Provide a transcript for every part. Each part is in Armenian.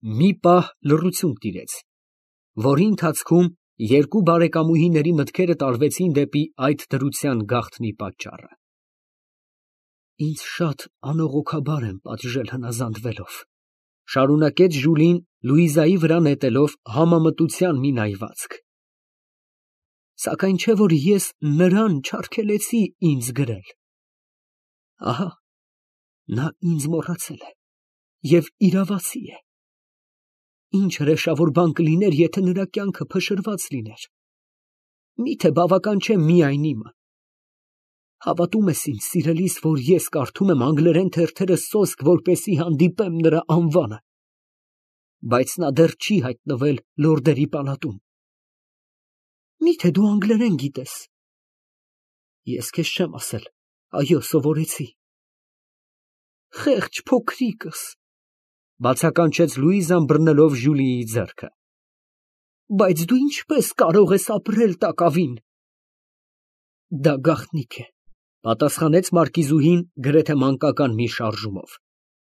մի պահ լռություն տիրեց, որի ընթացքում երկու բարեկամուհիների մտքերը տարվեցին դեպի այդ դրության գաղտնի պատճառը։ Ինձ շատ անողոքաբար են պատժել հնազանդվելով, շարունակեց Ժուլին Լուիզայի վրա նետելով համամտության մի նայվածք։ Սակայն չէ որ ես նրան չարգելեցի ինձ գրել։ Ահա, նա ինձ մոռացել է և իրավացի է։ Ինչ հրեշավոր բան կլիներ, եթե նրա կյանքը փշրված լիներ։ Միթե բավական չէ միայն իմը։ Հավատում ես ինձ, սիրելիս, որ ես կարդում եմ անգլերեն թերթերը սոսկ, որպեսզի հանդիպեմ նրա անվանը, բայց նա դեռ չի հայտնվել լորդերի պալատում։ Միթե դու անգլերեն գիտես։ Ես քեզ չեմ ասել, այո, սովորեցի։ Խեղճ փոքրիկս, բացականչեց Լուիզան բռնելով Ժուլիի ձեռքը։ Բայց դու ինչպես կարող ես ապրել տակավին։ Դա գաղտնիք է, պատասխանեց մարկիզուհին գրեթե մանկական մի շարժումով։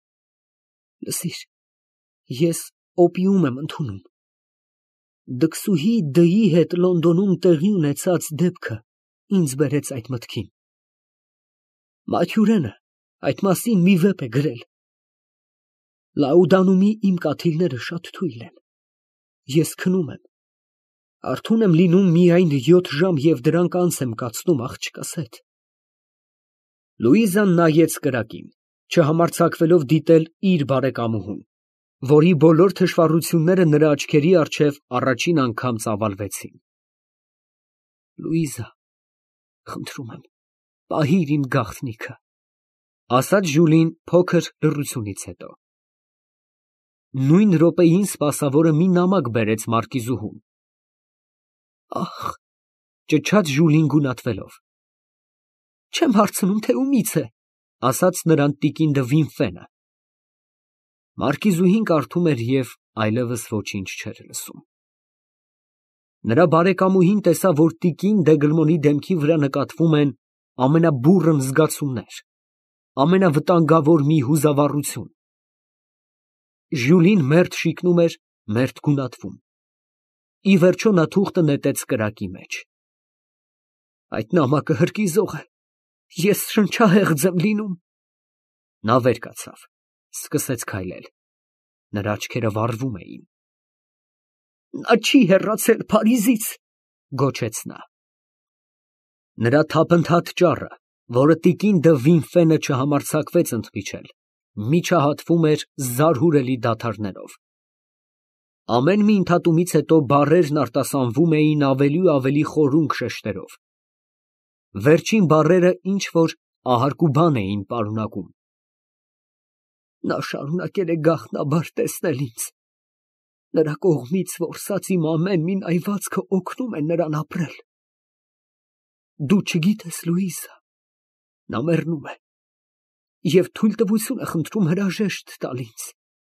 Լսիր, ես օպիում եմ ընդունում։ Դքսուհի Դ-ի հետ Լոնդոնում տեղի ունեցած դեպքը ինձ բերեց այդ մտքին։ Մաթյուրենը այդ մասին մի վեպ է գրել։ Լաուդանումի իմ կաթիլները շատ թույլ են։ Ես քնում եմ։ Արթուն եմ լինում միայն 7 ժամ և դրանք անց եմ կացնում աղջկաս հետ։ Լուիզան նայեց կրակին, չհամարձակվելով դիտել իր բարեկամուհուն, որի բոլոր թշվառությունները նրա աչքերի առջև առաջին անգամ ծավալվեցին։ Լուիզա, խնդրում եմ, պահիր իմ գաղտնիքը, ասաց Ժուլին փոքր լռությունից հետո։ Նույն րոպեին սպասավորը մի նամակ բերեց մարկիզուհուն։ Ախ, ճչաց Ժուլին գունատվելով։ Չեմ հարցնում, թե ումից է, ասաց նրան տիկին դը Վինֆենը։ Մարկիզուհին կարդում էր և այլևս ոչինչ չէր լսում։ Նրա բարեկամուհին տեսավ, որ տիկին Դեգլմոնի դեմքի վրա նկատվում են ամենաբուռն զգացումներ, ամենավտանգավոր մի հուզավառություն։ Ժյուլին մերթ շիկնում էր, մերթ գունատվում։ Ի վերջո նա թուղթը նետեց կրակի մեջ։ Այդ նամակը հրկիզող է, ես շնչահեղձ եմ լինում։ Նա վեր կացավ, սկսեց քայլել։ Նրա աչքերը վառվում էին։ Նա չի հեռացել Փարիզից, գոչեց նա։ Նրա թափընթաց ճառը, որը տիկին դը Վինֆենը չհամարձակվեց ընդմիջել, միջահատվում էր զարհուրելի դադարներով։ Ամեն մի ընդհատումից հետո բառերն արտասանվում էին ավելի ու ավելի խորունկ շեշտերով։ Վերջին բառերը ինչ որ ահարկուբան էին պարունակում։ Նա շարունակել է գաղտնաբար տեսնել ինձ։ Նրա կողմից որսած իմ ամեն մի նայվածքը օգնում է նրան ապրել։ Դու չգիտես, Լուիզա, նա մեռնում է և թույլտվություն է խնդրում հրաժեշտ տալ ինձ։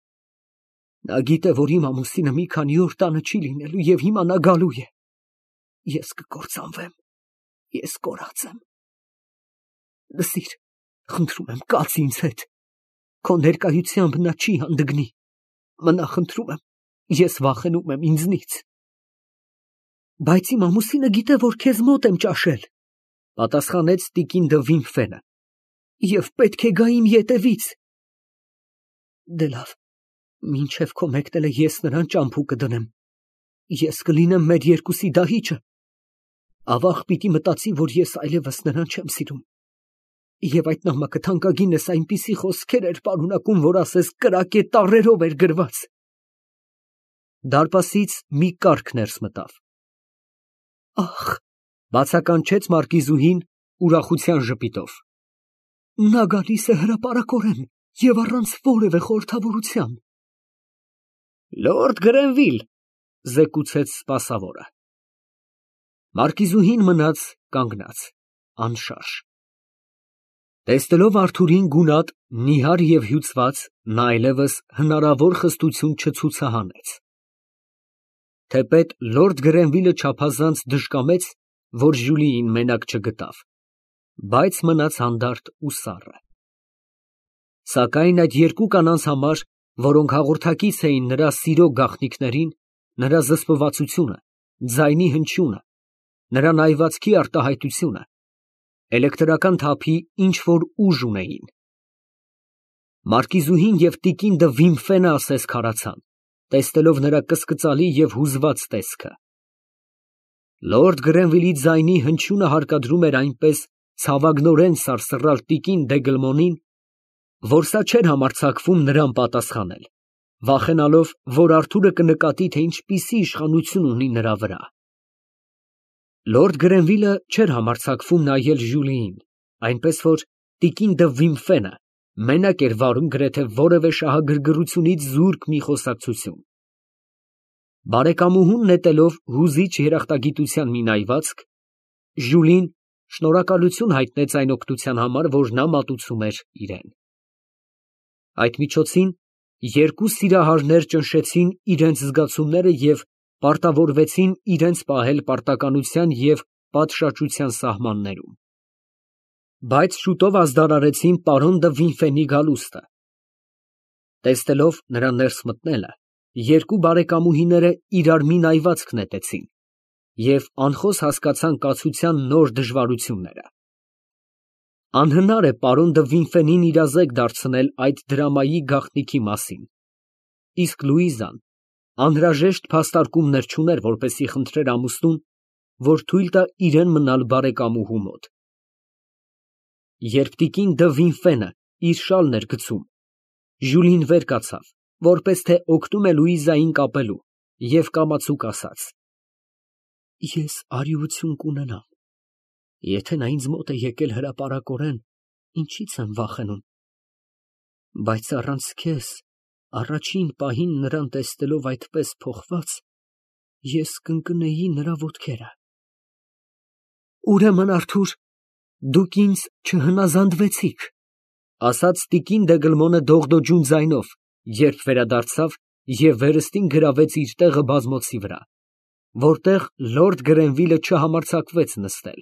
Նա գիտե, որ իմ ամուսինը մի քանի օր տանը չի լինելու և հիմա նա գալու է։ Ես կկործանվեմ, ես կորած եմ։ Լսիր, խնդրում եմ, կաց ինձ հետ։ Քո ներկայությամբ նա չի հանդգնի։ Մնա, խնդրում եմ, ես վախենում եմ ինձնից։ Բայց իմ ամուսինը գիտե, որ քեզ մոտ եմ ճաշել, պատասխանեց տիկին դը Վինֆենը, և պետք է գա իմ ետևից։ Դե լավ, մինչև քո մեկնելը ես նրան ճամփու կդնեմ։ Ես կլինեմ մեր երկուսի դահիճը։ Ավաղ պիտի մտածի, որ ես այլևս նրան չեմ սիրում։ Եվ այդ նամակը թանկագինս այնպիսի խոսքեր էր պարունակում, որ ասես կրակե տառերով էր գրված։ Դարպասից մի կառք ներս մտավ։ Ախ, բացականչեց մարկիզուհին ուրախության ժպիտով։ Նա գալիս է հրապարակորեն և առանց որևէ խորհրդավորության։ Լորդ Գրենվիլ, զեկուցեց սպասավորը։ Մարկիզուհին մնաց կանգնած, անշարժ։ Տեսնելով Արթուրին գունատ, նիհար և հյուծված, նա այլևս հնարավոր խստություն չցուցահանեց։ Թեպետ լորդ Գրենվիլը չափազանց դժկամեց, որ Ժյուլիին մենակ չգտավ, բայց մնաց հանդարտ ու սառը։ Սակայն այդ երկու կանանց համար որոնք հաղորդակից էին նրա սիրո գաղտնիքներին, նրա զսպվածությունը, ձայնի հնչյունը, նրա նայվածքի արտահայտությունը, էլեկտրական թափի ինչ-որ ուժ ունեին։ Մարկիզուհին և տիկին Վիմֆենը ասես քարացան, տեսնելով նրա կսկծալի և հուզված տեսքը։ Լորդ Գրենվիլի ձայնի հնչյունը հարկադրում էր այնպես ցավագնորեն սարսռալ տիկին Դեգլմոնին, որ սա չէր համարձակվում նրան պատասխանել, վախենալով, որ Արթուրը կնկատի, թե ինչպիսի իշխանություն ունի նրա վրա։ Լորդ Գրենվիլը չէր համարձակվում նայել Ժյուլիին, այնպես որ տիկին Վիմֆենը մենակ էր վարում գրեթե որևէ շահագրգռությունից զուրկ մի խոսակցություն։ Բարեկամուհուն նետելով հուզիչ երախտագիտության մի նայվածք, Ժյուլին շնորհակալություն հայտնեց այն օգնության համար, որ նա մատուցում էր իրեն։ Այդ միջոցին երկու սիրահարներ ճնշեցին իրենց զգացումները և պարտավորվեցին իրենց պահել պարտականության և պատշաճության սահմաններում։ Բայց շուտով ազդարարեցին պարոն Վիմֆենի գալուստը։ Տեսնելով նրա ներս մտնելը, երկու բարեկամուհիները իրար մի նայվածք նետեցին և անխոս հասկացան կացության նոր դժվարությունները։ Անհնար է պարոն Վիմֆենին իրազեկ դարձնել այդ դրամայի գաղտնիքի մասին, իսկ Լուիզան անհրաժեշտ փաստարկումներ չուներ, որպեսզի խնդրեր ամուսնուն, որ թույլ տա իրեն մնալ բարեկամուհու մոտ։ Երբ տիկին Վիմֆենը իր շալն էր գցում, Ժյուլին վեր կացավ, որպես թե օգնում է Լուիզային կապելու, և կամացուկ ասաց. Ես արիություն կունենամ, եթե նա ինձ մոտ է եկել հրապարակորեն, ինչի՞ց եմ վախենում, բայց առանց քեզ, առաջին պահին նրան տեսնելով այդպես փոխված, ես կընկնեի նրա ոտքերը։ Ուրեմն, Արթուր, դուք ինձ չհնազանդվեցիք, ասաց տիկին Դեգլմոնը դողդոջուն ձայնով, երբ վերադարձավ և վերստին գրավեց իր տեղը բազմոցի վրա, որտեղ լորդ Գրենվիլը չհամարձակվեց նստել։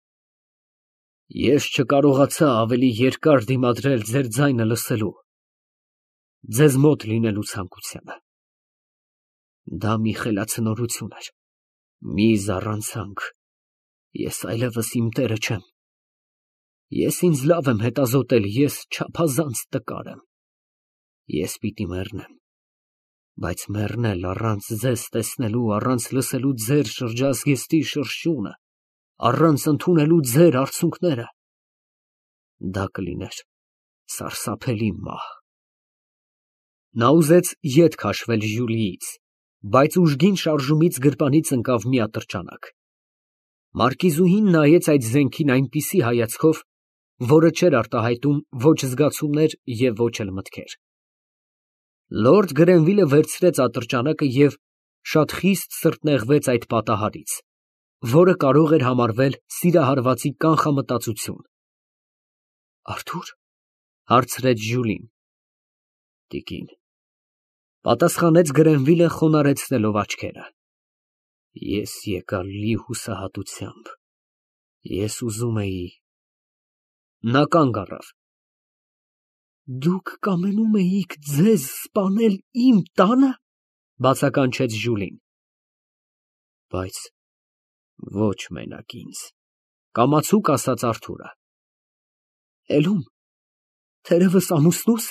Ես չկարողացա ավելի երկար դիմադրել ձեր ձայնը լսելու, ձեզ մոտ լինելու ցանկությանը։ Դա մի խելացնորություն էր, մի զառանցանք, ես այլևս իմ տերը չեմ։ Ես ինձ լավ եմ հետազոտել, ես չափազանց տկար եմ։ Ես պիտի մեռնեմ, բայց մեռնել առանց ձեզ տեսնելու, առանց լսելու ձեր շրջազգեստի շրշյունը, առանց ընդունելու ձեր արցունքները, դա կլիներ սարսափելի մահ։ Նա ուզեց ետ քաշվել Ժյուլիից, բայց ուժգին շարժումից գրպանից ընկավ մի ատրճանակ։ Մարկիզուհին նայեց այդ զենքին այնպիսի հայացքով, որը չէր արտահայտում ոչ զգացումներ և ոչ էլ մտքեր։ Լորդ Գրենվիլը վերցրեց ատրճանակը և շատ խիստ սրտնեղվեց այդ պատահարից, որը կարող էր համարվել սիրահարվածի կանխամտածություն։ Արթուր, հարցրեց Ժյուլին։ Տիկին, պատասխանեց Գրենվիլը խոնարհեցնելով աչքերը։ Ես եկա լի հուսահատությամբ, ես ուզում էի… Նա կանգ առավ։ Դուք կամենում էիք ձեզ սպանել իմ տանը, բացականչեց Ժյուլին։ Բայց ոչ մենակ ինձ, կամացուկ ասաց Արթուրը։ Էլում, թերևս ամուսնուս։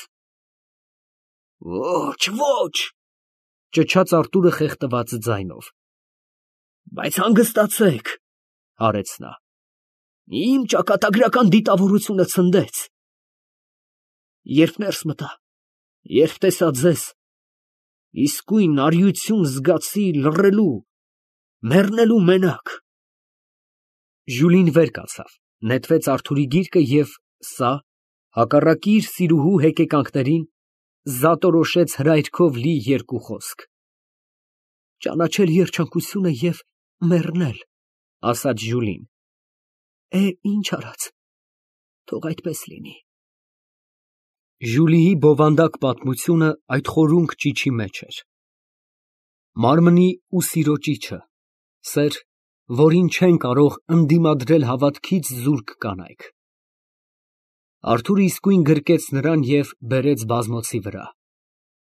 Ոչ, ոչ, ճչաց Արթուրը խեղդված ձայնով։ Բայց հանգստացեք, հարեց նա։ Իմ ճակատագրական դիտավորությունը ցնդեց։ Երբ ներս մտա, երբ տեսա ձեզ, իսկույն արիություն զգացի լռելու, մեռնելու մենակ։ Ժյուլին վեր կացավ, նետվեց Արթուրի գիրկը և սա, հակառակի իր սիրուհու հեկեկանքներին, զատորոշեց հրայրքով լի երկու խոսք. Ճանաչել երջանկությունը և մեռնել, ասաց Ժյուլին։ Ինչ արած, թող այդպես լինի։ Ժյուլիի բովանդակ պատմությունը այդ խորունկ ճիչի մեջ էր։ Մարմնի ու սիրո ճիչը, սեր, որին չեն կարող ընդդիմադրել հավատքից զուրկ կանայք։ Արթուրը իսկույն գրկեց նրան և բերեց բազմոցի վրա։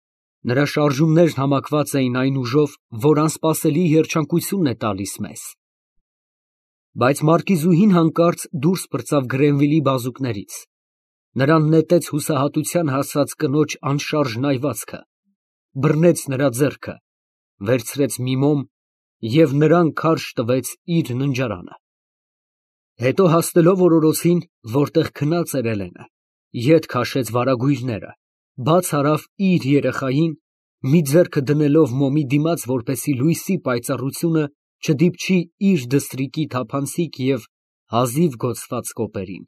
Նրա շարժումներն համակված էին այն ուժով, որ անսպասելի երջանկությունն է տալիս մեզ։ Բայց մարկիզուհին հանկարծ դուրս պրծավ Գրենվիլի բազուկներից, նրան նետեց հուսահատության հասած կնոջ անշարժ նայվածքը, բռնեց նրա ձեռքը, վերցրեց մի մոմ և նրան քարշ տվեց իր ննջարանը։ Հետո հասնելով օրորոցին, որտեղ քնած էր Էլենը, ետ քաշեց վարագույրները, բաց արավ իր երեխային, մի ձեռքը դնելով մոմի դիմաց, որպեսզի լույսի պայծառությունը չդիպչի իր դստրիկի թափանցիկ և հազիվ գոցված կոպերին։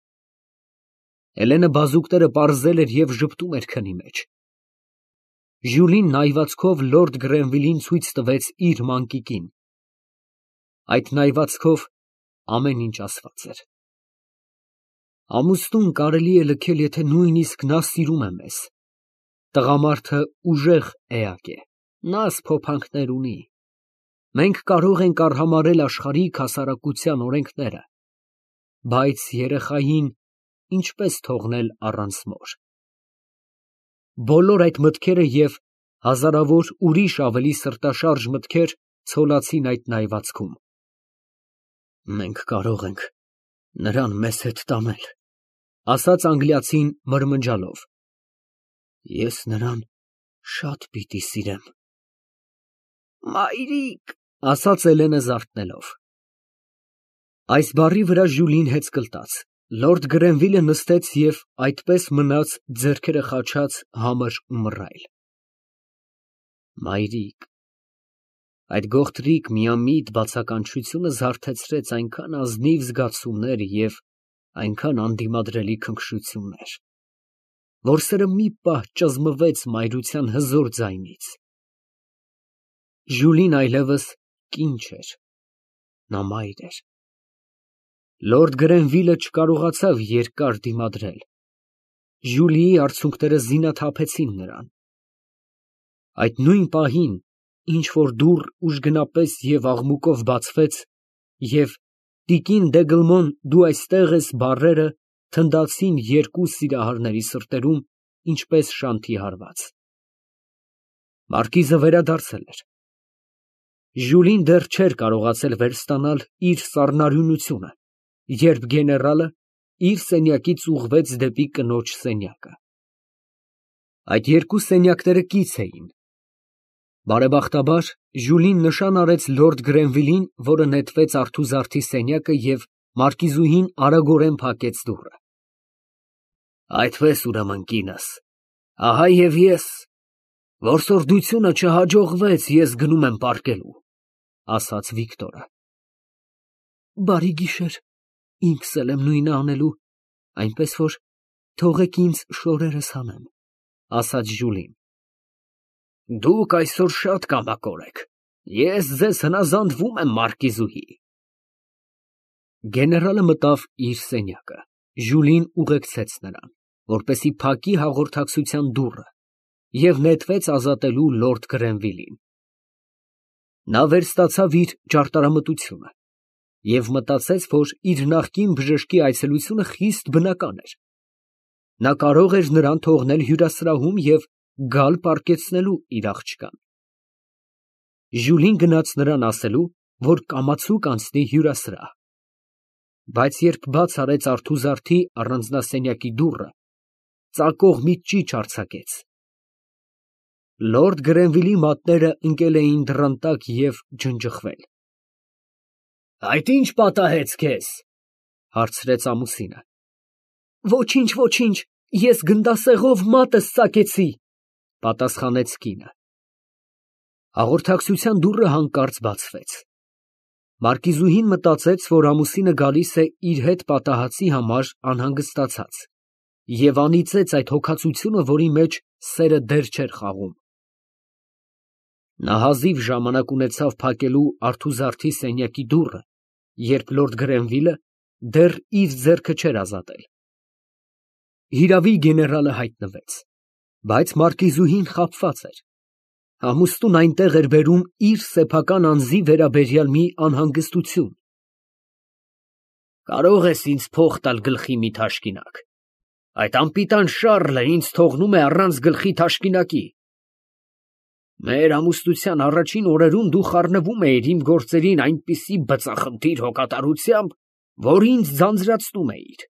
Էլենը բազուկները պարզել էր և ժպտում էր քնի մեջ։ Ժյուլին նայվածքով լորդ Գրենվիլին ցույց տվեց իր մանկիկին։ Այդ նայվածքով ամեն ինչ ասված էր։ Ամուսնուն կարելի է լքել, եթե նույնիսկ նա սիրում է մեզ։ Տղամարդը ուժեղ էակ է, նա սփոփանքներ ունի։ Մենք կարող ենք արհամարհել աշխարհիկ հասարակության օրենքները, բայց երեխային ինչպես թողնել առանց մոր։ Բոլոր այդ մտքերը և հազարավոր ուրիշ ավելի սրտաշարժ մտքեր ցոլացին այդ նայվածքում։ Մենք կարող ենք նրան մեզ հետ տանել, ասաց անգլիացին մրմնջալով։ Ես նրան շատ պիտի սիրեմ։ Մայրիկ, ասաց Էլենը զարթնելով։ Այս բառի վրա Ժյուլին հեծկլտաց, լորդ Գրենվիլը նստեց և այդպես մնաց ձեռքերը խաչած համր ու մռայլ։ Մայրիկ, այդ գողտրիկ միամիտ բացականչությունը զարթեցրեց այնքան ազնիվ զգացումներ և այնքան անդիմադրելի քնքշություններ, որ սերը մի պահ ճզմվեց մայրության հզոր ձայնից։ Ժյուլին այլևս կին չէր, նա մայր էր։ Լորդ Գրենվիլը չկարողացավ երկար դիմադրել։ Ժյուլիի արցունքները զինաթափեցին նրան։ Այդ նույն պահին ինչ֊որ դուռ ուժգնապես և աղմուկով բացվեց, և «Տիկին Դեգլմոն, դու այստե՞ղ ես» բառերը թնդացին երկու սիրահարների սրտերում, ինչպես շանթի հարված։ Մարկիզը վերադարձել էր։ Ժյուլին դեռ չէր կարողացել վերստանալ իր սառնարյունությունը, երբ գեներալը իր սենյակից ուղղվեց դեպի կնոջ սենյակը։ Այդ երկու սենյակները կից էին։ Բարեբախտաբար, Ժյուլին նշան արեց լորդ Գրենվիլին, որը նետվեց արթուզարդի սենյակը և մարկիզուհին արագորեն փակեց դուռը։ Այդպես ուրեմն, կինս, ահա և ես, որսորդությունը չհաջողվեց, ես գնում եմ պառկելու, ասաց Վիկտորը։ Բարի գիշեր, ինքս էլ եմ նույնը անելու, այնպես որ թողեք ինձ շորերս հանեմ, ասաց Ժյուլին։ Դուք այսօր շատ կամակոր եք, ես ձեզ հնազանդվում եմ, մարկիզուհի։ Գեներալը մտավ իր սենյակը, Ժյուլին ուղեկցեց նրան, որպեսզի փակի հաղորդակցության դուռը, և նետվեց ազատելու լորդ Գրենվիլին։ Նա վերստացավ իր ճարտարամտությունը և մտածեց, որ իր նախկին բժշկի այցելությունը խիստ բնական էր։ Նա կարող էր նրան թողնել հյուրասրահում և գալ պառկեցնելու իր աղջկան։ Ժյուլին գնաց նրան ասելու, որ կամացուկ անցնի հյուրասրահ, բայց երբ բաց արեց արթուզարդի առանձնասենյակի դուռը, ծակող մի ճիչ արձակեց։ Լորդ Գրենվիլի մատները ընկել էին դռան տակ և ջնջղվել։ Այդ ի՞նչ պատահեց քեզ, հարցրեց ամուսինը։ Ոչինչ, ոչինչ, ես գնդասեղով մատս ծակեցի, պատասխանեց կինը։ Հաղորդակցության դուռը հանկարծ բացվեց։ Մարկիզուհին մտածեց, որ ամուսինը գալիս է իր հետ պատահածի համար անհանգստացած, և անիծեց այդ հոգածությունը, որի մեջ սերը դեր չէր խաղում։ Նա հազիվ ժամանակ ունեցավ փակելու արթուզարդի սենյակի դուռը, երբ լորդ Գրենվիլը դեռ իր ձեռքը չէր ազատել։ Հիրավի, գեներալը հայտնվեց, բայց մարկիզուհին խաբված էր։ Ամուսնուն այնտեղ էր բերում իր սեփական անձի վերաբերյալ մի անհանգստություն։ Կարող ես ինձ փող տալ գլխի մի թաշկինակ։ Այդ անպիտան Շառլը ինձ թողնում է առանց գլխի թաշկինակի։ Մեր ամուսնության առաջին օրերում դու խառնվում էիր իմ գործերին այնպիսի բծախնդիր հոգատարությամբ, որ ինձ ձանձրացնում էիր։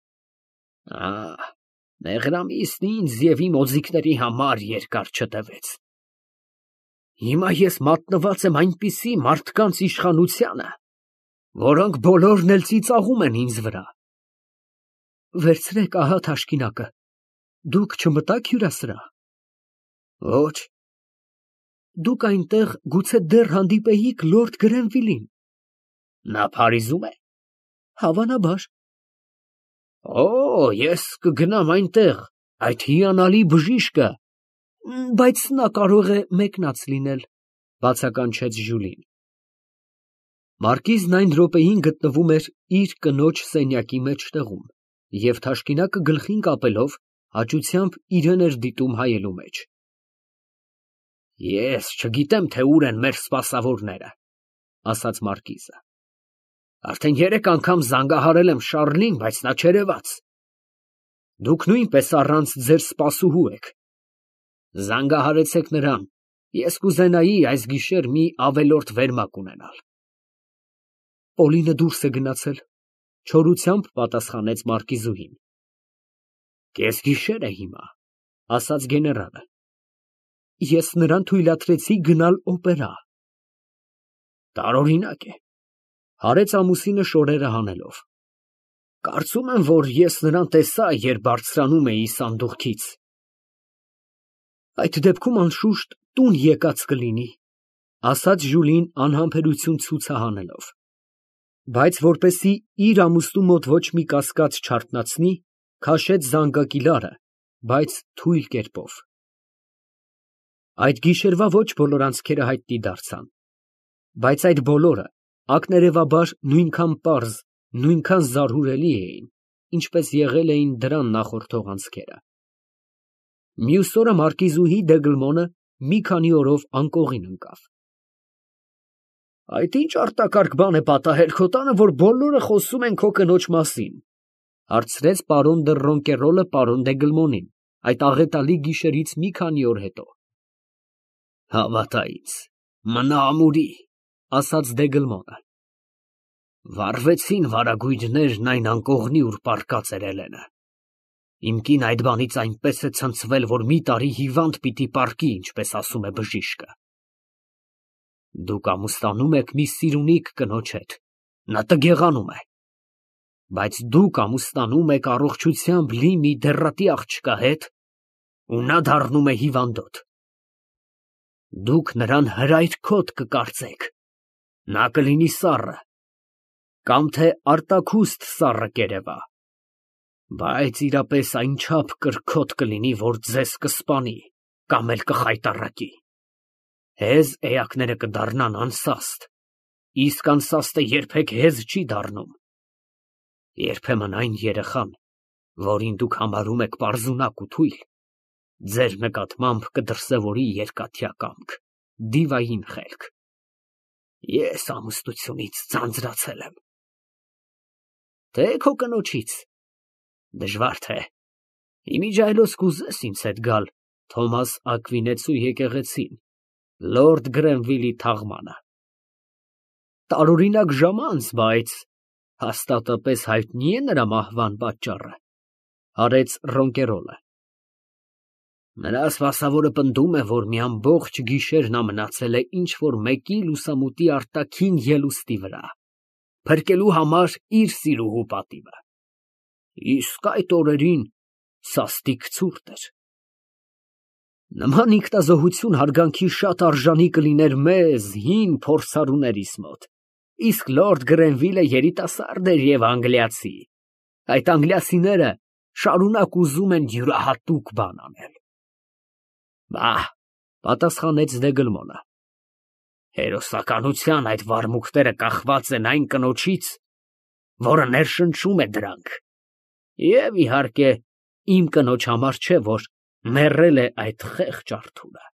Մեղրամիսն ինձ և իմ օձիքների համար երկար չտևեց։ Հիմա ես մատնված եմ այնպիսի մարդկանց իշխանությանը, որոնք բոլորն էլ ծիծաղում են ինձ վրա։ Վերցրեք, ահա թաշկինակը, դուք չմտաք հյուրասրահ։ Ոչ։ Դուք այնտեղ գուցե դեռ հանդիպեիք լորդ Գրենվիլին։ Նա Փարիզում է։ Հավանաբար։ Ես կգնամ այնտեղ, այդ հիանալի բժիշկը, բայց նա կարող է մեկնած լինել, բացականչեց Ժյուլին։ Մարկիզն այն րոպեին գտնվում էր իր կնոջ սենյակի մեջտեղում և թաշկինակը գլխին կապելով հաճությամբ իրան էր դիտում հայելու մեջ։ Ես չգիտեմ, թե ուր են մեր սպասավորները, ասաց մարկիզը։ Արդեն 3 անգամ զանգահարել եմ Շառլին, բայց նա չերևաց։ Դուք նույնպես առանց ձեր սպասուհու եք։ Զանգահարեցեք նրան, ես կուզենայի այս գիշեր մի ավելորդ վերմակ ունենալ։ Պոլինը դուրս է գնացել, չորությամբ պատասխանեց մարկիզուհին։ Կեսգիշեր է հիմա, ասաց գեներալը։ Ես նրան թույլատրեցի գնալ օպերա։ Տարօրինակ է, հարեց ամուսինը շորերը հանելով։ Կարծում եմ, որ ես նրան տեսա, երբ բարձրանում էի սանդուղքից։ Այդ դեպքում անշուշտ տուն եկած կլինի, ասաց Ժյուլին անհամբերություն ցուցահանելով։ Բայց որպեսզի իր ամուսնու մոտ ոչ մի կասկած չարթնացնի, քաշեց զանգակի լարը, բայց թույլ կերպով։ Այդ գիշերվա ոչ բոլոր անցքերը հայտնի դարձան, բայց այդ բոլորը ակներևաբար նույնքան պարզ, նույնքան զարհուրելի էին, ինչպես եղել էին դրան նախորդող անցքերը։ Մյուս օրը մարկիզուհի Դեգլմոնը մի քանի օրով անկողին ընկավ։ Այդ ինչ արտակարգ բան է պատահել քո տանը, որ բոլորը խոսում են քո կնոջ մասին, հարցրեց պարոն դը Ռոնկերոլը պարոն Դեգլմոնին, այդ աղետալի գիշերից մի քանի օր հետո։ Հավատա ինձ, մնա ամուրի, ասաց Դեգլմոնը։ Վառվեցին վարագույրներն այն անկողնի, ուր պառկած էր Էլենը։ Իմ կին այդ բանից այնպես է ցնցվել, որ մի տարի հիվանդ պիտի պառկի, ինչպես ասում է բժիշկը։ Դուք ամուսնանում եք մի սիրունիկ կնոջ հետ, նա տգեղանում է, բայց դուք ամուսնանում եք առողջությամբ լի մի դեռատի աղջկա հետ, ու նա դառնում է հիվանդոտ։ Դուք նրան հրայրքոտ կկարծեք, նա կլինի սառը, կամ թե արտաքուստ սառը կերևա, բայց իրապես այնչափ կրքոտ կլինի, որ ձեզ կսպանի կամ էլ կխայտառակի։ Հեզ էակները կդառնան անսաստ, իսկ անսաստը երբեք հեզ չի դառնում։ Երբեմն այն երեխան, որին դուք համարում եք պարզունակ ու թույլ, ձեր նկատմամբ կդրսևորի երկաթյա կամք, դիվային խելք։ Ես ամուսնությունից ձանձրացել եմ։ Թե քո կնոջից։ Դժվար թե։ Իմիջայլոց կուզես ինձ հետ գալ Թոմաս Ակվինեցու եկեղեցին, լորդ Գրենվիլի թաղմանը։ Տարօրինակ ժամանց, բայց հաստատապես հայտնի է նրա մահվան պատճառը, հարեց Ռոնկերոլը։ Նրա սպասավորը պնդում է, որ մի ամբողջ գիշեր նա մնացել է ինչ-որ մեկի լուսամուտի արտաքին ելուստի վրա, փրկելու համար իր սիրուհու պատիվը։ Իսկ այդ օրերին սաստիկ ցուրտ էր։ Նման ինքնազոհություն հարգանքի շատ արժանի կլիներ մեզ, հին փորձառուներիս մոտ, իսկ լորդ Գրենվիլը երիտասարդ էր և անգլիացի։ Այդ անգլիացիները շարունակ ուզում են յուրահատուկ բան անել։ Բա, պատասխանեց Դեգլմոնը, հերոսականության այդ վարմուքները կախված են այն կնոջից, որը ներշնչում է դրանք, և իհարկե իմ կնոջ համար չէ, որ մեռել է այդ խեղճ արթունը։